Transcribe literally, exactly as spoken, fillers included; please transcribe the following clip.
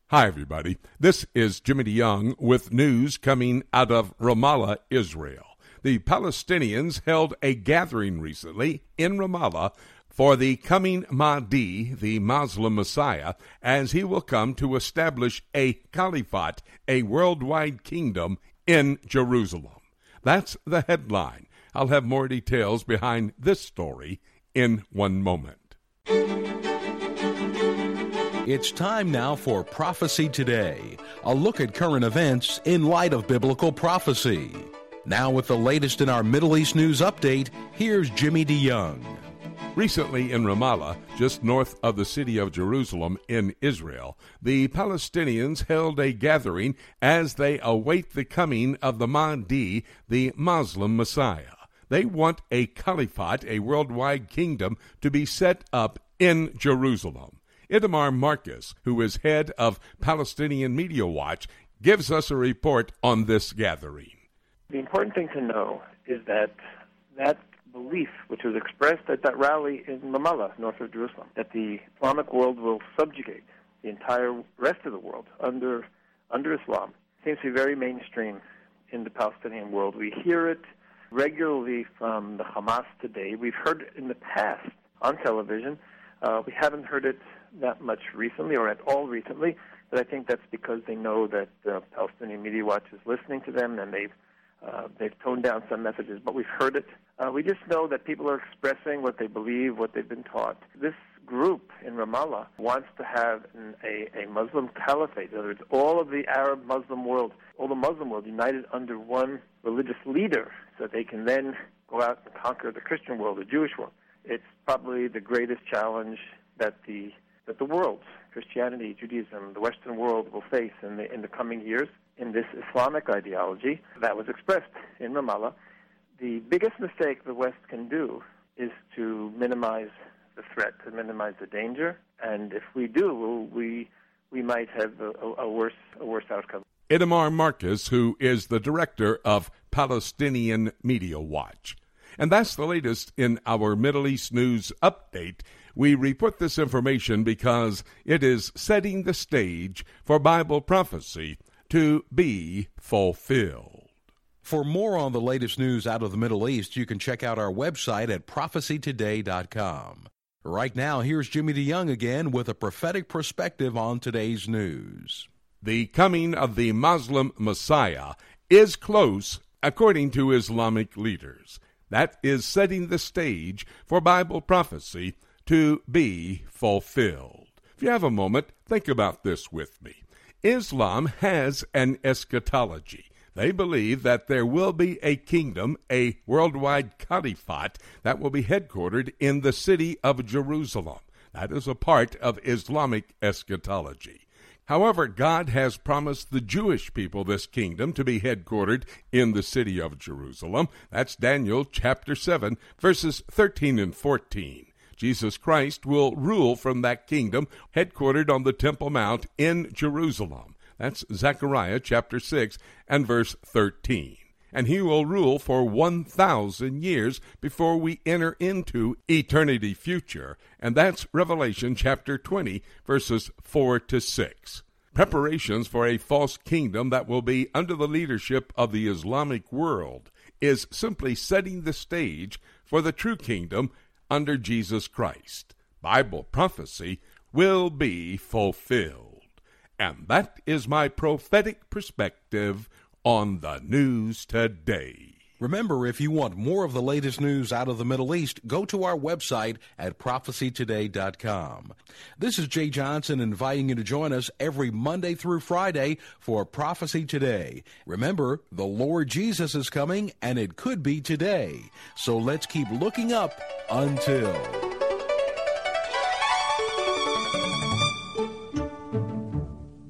Hi, everybody. This is Jimmy DeYoung with news coming out of Ramallah, Israel. The Palestinians held a gathering recently in Ramallah for the coming Mahdi, the Muslim Messiah, as he will come to establish a caliphate, a worldwide kingdom in Jerusalem. That's the headline. I'll have more details behind this story in one moment. It's time now for Prophecy Today, a look at current events in light of biblical prophecy. Now with the latest in our Middle East news update, here's Jimmy DeYoung. Recently in Ramallah, just north of the city of Jerusalem in Israel, the Palestinians held a gathering as they await the coming of the Mahdi, the Muslim Messiah. They want a caliphate, a worldwide kingdom, to be set up in Jerusalem. Itamar Marcus, who is head of Palestinian Media Watch, gives us a report on this gathering. The important thing to know is that that belief, which was expressed at that rally in Ramallah, north of Jerusalem, that the Islamic world will subjugate the entire rest of the world under under Islam, seems to be very mainstream in the Palestinian world. We hear it regularly from the Hamas today. We've heard it in the past on television. Uh, we haven't heard it that much recently, or at all recently, but I think that's because they know that uh, Palestinian Media Watch is listening to them, and they've uh, they've toned down some messages, but we've heard it. Uh, we just know that people are expressing what they believe, what they've been taught. This group in Ramallah wants to have an, a, a Muslim caliphate. In other words, all of the Arab Muslim world, all the Muslim world united under one religious leader, so that they can then go out and conquer the Christian world, the Jewish world. It's probably the greatest challenge that the that the world, Christianity, Judaism, the Western world will face in the in the coming years in this Islamic ideology that was expressed in Ramallah. The biggest mistake the West can do is to minimize the threat, to minimize the danger, and if we do, we we might have a, a worse a worse outcome. Itamar Marcus, who is the director of Palestinian Media Watch. And that's the latest in our Middle East news update. We report this information because it is setting the stage for Bible prophecy to be fulfilled. For more on the latest news out of the Middle East, you can check out our website at prophecy today dot com. Right now, here's Jimmy DeYoung again with a prophetic perspective on today's news. The coming of the Muslim Messiah is close, according to Islamic leaders. That is setting the stage for Bible prophecy to be fulfilled. If you have a moment, think about this with me. Islam has an eschatology. They believe that there will be a kingdom, a worldwide caliphate, that will be headquartered in the city of Jerusalem. That is a part of Islamic eschatology. However, God has promised the Jewish people this kingdom to be headquartered in the city of Jerusalem. That's Daniel chapter seven, verses thirteen and fourteen. Jesus Christ will rule from that kingdom, headquartered on the Temple Mount in Jerusalem. That's Zechariah chapter six and verse thirteen. And he will rule for one thousand years before we enter into eternity future. And that's Revelation chapter twenty, verses four to six. Preparations for a false kingdom that will be under the leadership of the Islamic world is simply setting the stage for the true kingdom under Jesus Christ. Bible prophecy will be fulfilled. And that is my prophetic perspective on the news today. Remember, if you want more of the latest news out of the Middle East, go to our website at prophecy today dot com. This is Jay Johnson inviting you to join us every Monday through Friday for Prophecy Today. Remember, the Lord Jesus is coming, and it could be today. So let's keep looking up until...